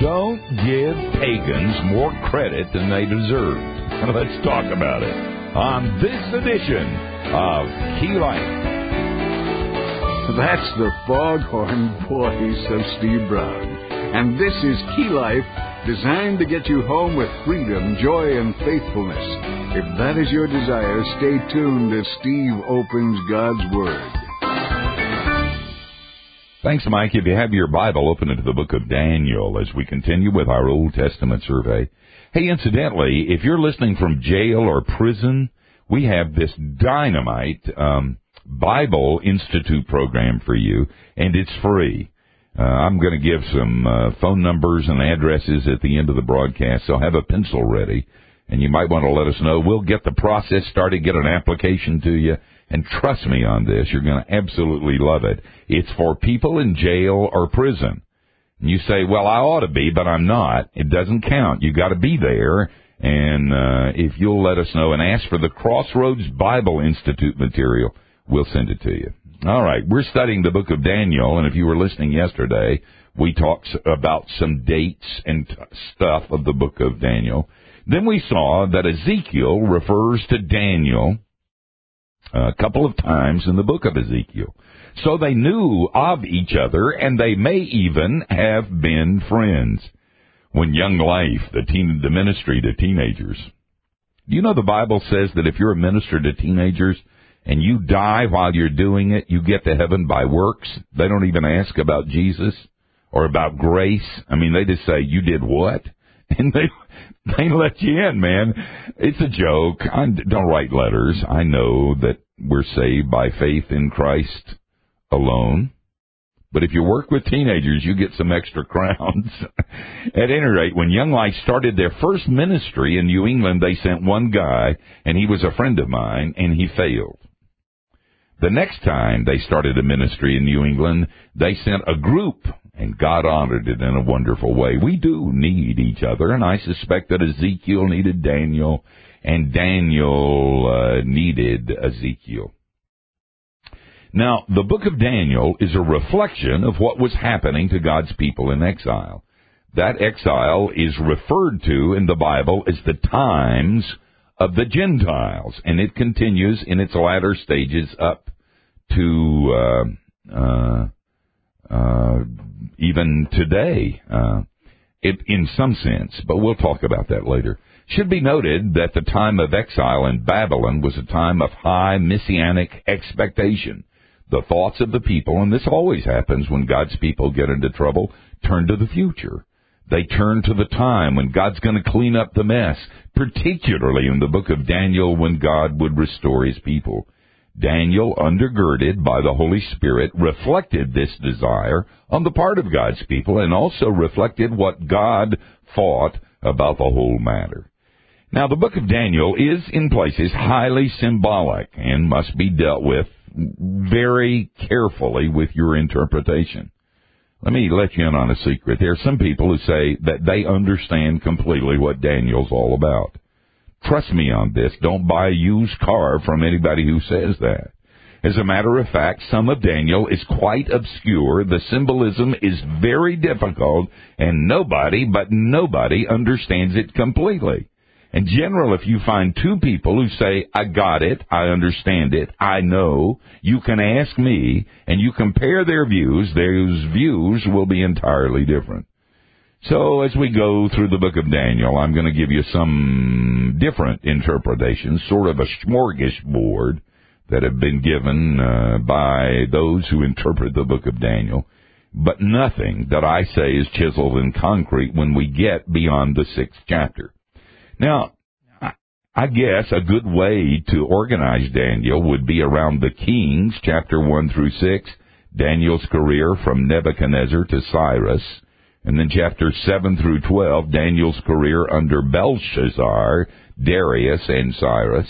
Don't give pagans more credit than they deserve. Let's talk about it on this edition of Key Life. That's the foghorn voice of Steve Brown. And this is Key Life, designed to get you home with freedom, joy, and faithfulness. If that is your desire, stay tuned as Steve opens God's Word. Thanks, Mike. If you have your Bible, open it to the book of Daniel as we continue with our Old Testament survey. Hey, incidentally, if you're listening from jail or prison, we have this dynamite Bible Institute program for you, and it's free. I'm going to give some phone numbers and addresses at the end of the broadcast, so have a pencil ready, and you might want to let us know. We'll get the process started, get an application to you, and trust me on this, you're going to absolutely love it. It's for people in jail or prison. And you say, well, I ought to be, but I'm not. It doesn't count. You got to be there, and if you'll let us know and ask for the Crossroads Bible Institute material, we'll send it to you. All right, we're studying the book of Daniel, and if you were listening yesterday, we talked about some dates and stuff of the book of Daniel. Then we saw that Ezekiel refers to Daniel a couple of times in the book of Ezekiel. So they knew of each other, and they may even have been friends. When Young Life, the ministry to teenagers, you know the Bible says that if you're a minister to teenagers and you die while you're doing it, you get to heaven by works. They don't even ask about Jesus or about grace. I mean, they just say, you did what? And they let you in, man. It's a joke. Don't write letters. I know that we're saved by faith in Christ alone. But if you work with teenagers, you get some extra crowns. At any rate, when Young Life started their first ministry in New England, they sent one guy, and he was a friend of mine, and he failed. The next time they started a ministry in New England, they sent a group, and God honored it in a wonderful way. We do need each other, and I suspect that Ezekiel needed Daniel, and Daniel needed Ezekiel. Now, the book of Daniel is a reflection of what was happening to God's people in exile. That exile is referred to in the Bible as the times of the Gentiles, and it continues in its latter stages up to even today, in some sense, but we'll talk about that later. Should be noted that the time of exile in Babylon was a time of high messianic expectation. The thoughts of the people, and this always happens when God's people get into trouble, turn to the future. They turn to the time when God's going to clean up the mess, particularly in the book of Daniel when God would restore his people. Daniel, undergirded by the Holy Spirit, reflected this desire on the part of God's people and also reflected what God thought about the whole matter. Now, the book of Daniel is, in places, highly symbolic and must be dealt with very carefully with your interpretation. Let me let you in on a secret. There are some people who say that they understand completely what Daniel's all about. Trust me on this. Don't buy a used car from anybody who says that. As a matter of fact, some of Daniel is quite obscure. The symbolism is very difficult, and nobody understands it completely. In general, if you find two people who say, I got it, I understand it, I know, you can ask me, and you compare their views, those views will be entirely different. So as we go through the book of Daniel, I'm going to give you some different interpretations, sort of a smorgasbord that have been given by those who interpret the book of Daniel, but nothing that I say is chiseled in concrete when we get beyond the 6th chapter. Now, I guess a good way to organize Daniel would be around the Kings, chapter 1 through 6, Daniel's career from Nebuchadnezzar to Cyrus, and then chapters 7 through 12, Daniel's career under Belshazzar, Darius, and Cyrus.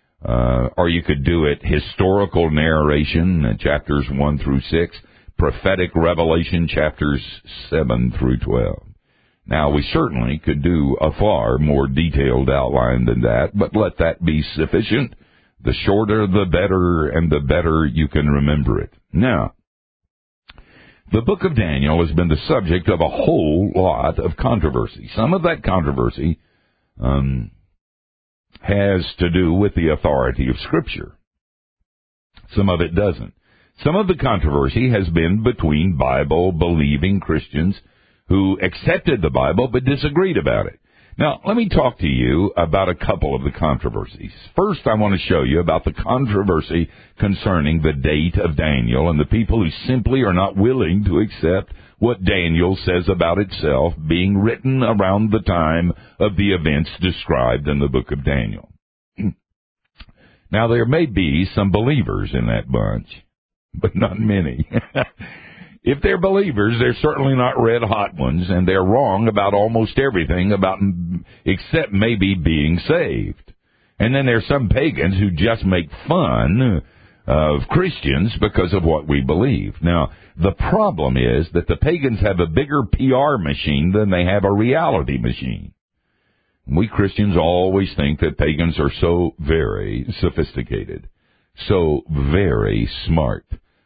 Or you could do it historical narration, chapters 1 through 6, prophetic revelation, chapters 7 through 12. Now, we certainly could do a far more detailed outline than that, but let that be sufficient. The shorter, the better, and the better you can remember it. Now, The book of Daniel has been the subject of a whole lot of controversy. Some of that controversy has to do with the authority of Scripture. Some of it doesn't. Some of the controversy has been between Bible-believing Christians who accepted the Bible but disagreed about it. Now, let me talk to you about a couple of the controversies. First, I want to show you about the controversy concerning the date of Daniel and the people who simply are not willing to accept what Daniel says about itself being written around the time of the events described in the book of Daniel. Now, there may be some believers in that bunch, but not many. If they're believers, they're certainly not red-hot ones, and they're wrong about almost everything except maybe being saved. And then there's some pagans who just make fun of Christians because of what we believe. Now, the problem is that the pagans have a bigger PR machine than they have a reality machine. We Christians always think that pagans are so very sophisticated, so very smart,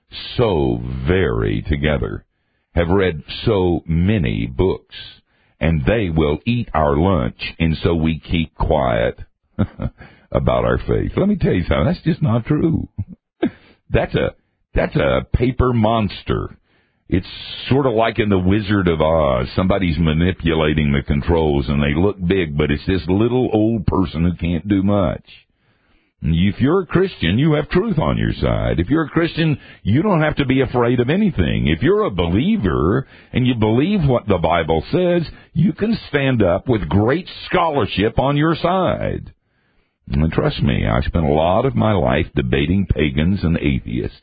so very together, have read so many books, and they will eat our lunch, and so we keep quiet about our faith. Let me tell you something, that's just not true. That's a paper monster. It's sort of like in The Wizard of Oz. Somebody's manipulating the controls, and they look big, but it's this little old person who can't do much. If you're a Christian, you have truth on your side. If you're a Christian, you don't have to be afraid of anything. If you're a believer and you believe what the Bible says, you can stand up with great scholarship on your side. And trust me, I spent a lot of my life debating pagans and atheists.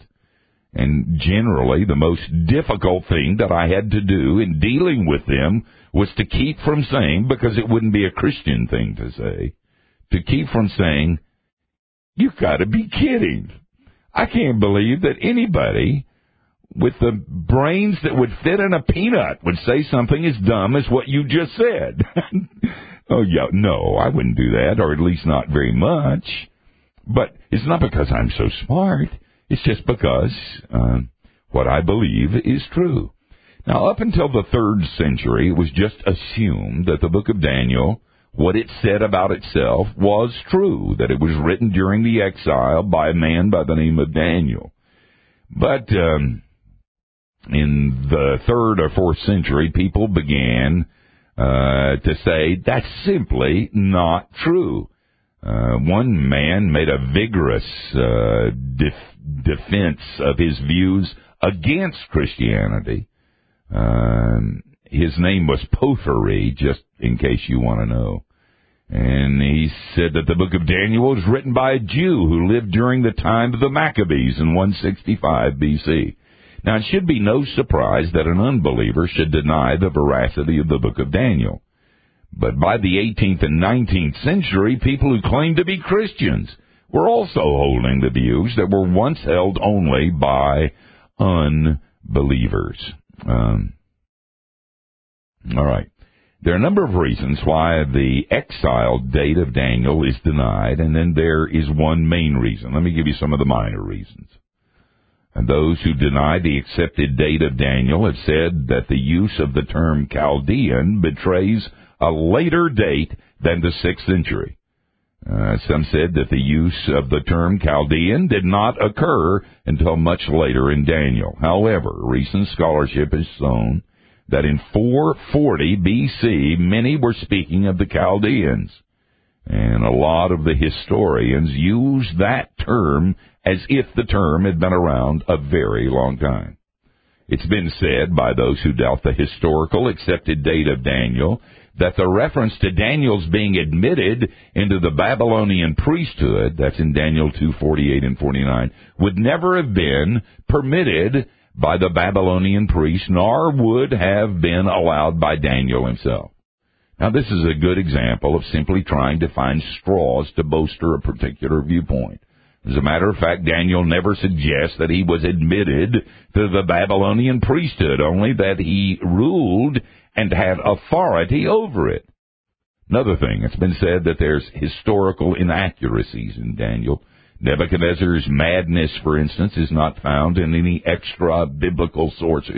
And generally, the most difficult thing that I had to do in dealing with them was to keep from saying, because it wouldn't be a Christian thing to say, to keep from saying, "You've got to be kidding. I can't believe that anybody with the brains that would fit in a peanut would say something as dumb as what you just said." Oh, yeah, no, I wouldn't do that, or at least not very much. But it's not because I'm so smart. It's just because what I believe is true. Now, up until the 3rd century, it was just assumed that the book of Daniel, what it said about itself, was true, that it was written during the exile by a man by the name of Daniel. But in the 3rd or 4th century, people began to say that's simply not true. One man made a vigorous defense of his views against Christianity. His name was Porphyry, just in case you want to know. And he said that the book of Daniel was written by a Jew who lived during the time of the Maccabees in 165 BC. Now, it should be no surprise that an unbeliever should deny the veracity of the book of Daniel. But by the 18th and 19th century, people who claimed to be Christians were also holding the views that were once held only by unbelievers. All right. There are a number of reasons why the exile date of Daniel is denied, and then there is one main reason. Let me give you some of the minor reasons. And those who deny the accepted date of Daniel have said that the use of the term Chaldean betrays a later date than the 6th century. Some said that the use of the term Chaldean did not occur until much later in Daniel. However, recent scholarship has shown that in 440 BC, many were speaking of the Chaldeans. And a lot of the historians use that term as if the term had been around a very long time. It's been said by those who doubt the historical accepted date of Daniel that the reference to Daniel's being admitted into the Babylonian priesthood, that's in Daniel 2:48 and 49, would never have been permitted by the Babylonian priests, nor would have been allowed by Daniel himself. Now, this is a good example of simply trying to find straws to bolster a particular viewpoint. As a matter of fact, Daniel never suggests that he was admitted to the Babylonian priesthood, only that he ruled and had authority over it. Another thing, it's been said that there's historical inaccuracies in Daniel. Nebuchadnezzar's madness, for instance, is not found in any extra biblical sources,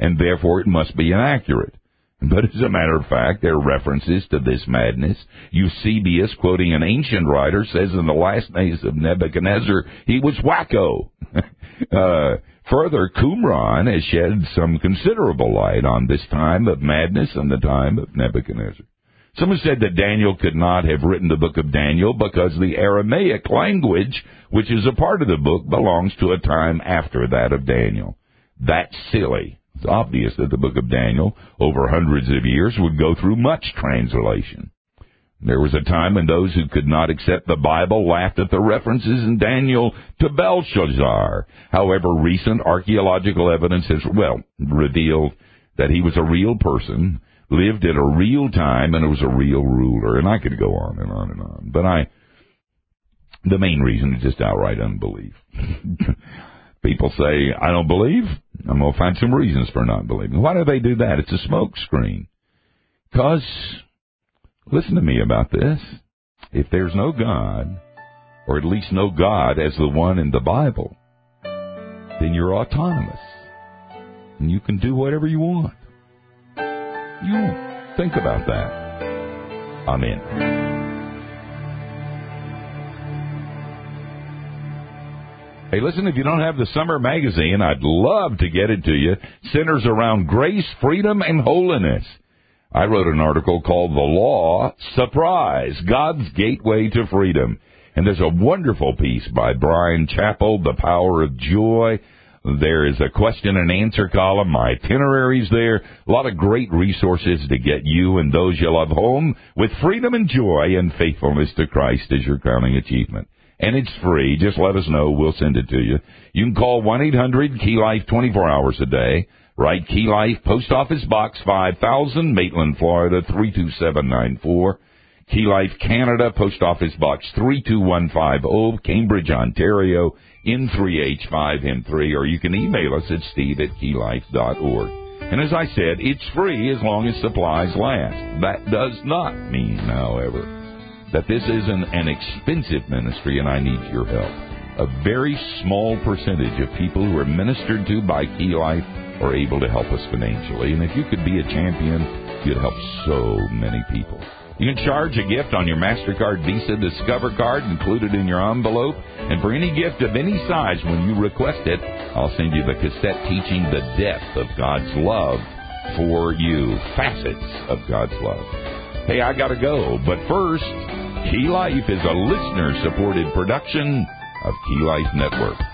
and therefore it must be inaccurate. But as a matter of fact, there are references to this madness. Eusebius, quoting an ancient writer, says in the last days of Nebuchadnezzar, he was wacko. Further, Qumran has shed some considerable light on this time of madness and the time of Nebuchadnezzar. Someone said that Daniel could not have written the book of Daniel because the Aramaic language, which is a part of the book, belongs to a time after that of Daniel. That's silly. It's obvious that the book of Daniel, over hundreds of years, would go through much translation. There was a time when those who could not accept the Bible laughed at the references in Daniel to Belshazzar. However, recent archaeological evidence has, revealed that he was a real person, lived at a real time, and was a real ruler. And I could go on and on and on. But the main reason is just outright unbelief. People say, I don't believe. I'm going to find some reasons for not believing. Why do they do that? It's a smoke screen. Because, listen to me about this. If there's no God, or at least no God as the one in the Bible, then you're autonomous. And you can do whatever you want. You think about that. Amen. Hey, listen, if you don't have the summer magazine, I'd love to get it to you. Centers around grace, freedom, and holiness. I wrote an article called The Law, Surprise, God's Gateway to Freedom. And there's a wonderful piece by Brian Chappell, The Power of Joy. There is a question and answer column. My itinerary's there. A lot of great resources to get you and those you love home with freedom and joy and faithfulness to Christ as your crowning achievement. And it's free. Just let us know. We'll send it to you. You can call 1-800-KEY-LIFE 24 hours a day. Write Key Life, Post Office Box 5000, Maitland, Florida 32794. Key Life Canada, Post Office Box 32150, Cambridge, Ontario, N3H5M3. Or you can email us at steve@keylife.org. And as I said, it's free as long as supplies last. That does not mean, however, that this isn't an expensive ministry and I need your help. A very small percentage of people who are ministered to by Key Life are able to help us financially. And if you could be a champion, you'd help so many people. You can charge a gift on your MasterCard Visa Discover card included in your envelope. And for any gift of any size, when you request it, I'll send you the cassette teaching the depth of God's love for you, facets of God's love. Hey, I got to go. But first, Key Life is a listener-supported production of Key Life Network.